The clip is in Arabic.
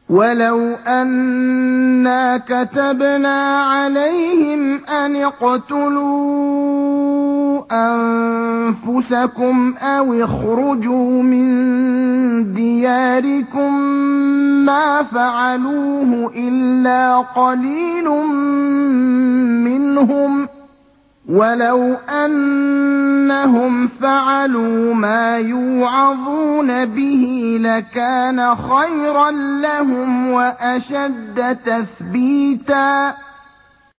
وَلَوْ أَنَّا كَتَبْنَا عَلَيْهِمْ أَنِ اقْتُلُوا أَنفُسَكُمْ أَوِ اخْرُجُوا مِن دِيَارِكُم مَّا فَعَلُوهُ إِلَّا قَلِيلٌ مِّنْهُمْ ۖ وَلَوْ أَنَّهُمْ فَعَلُوا مَا يُوعَظُونَ بِهِ لَكَانَ خَيْرًا لَّهُمْ وَأَشَدَّ تَثْبِيتًا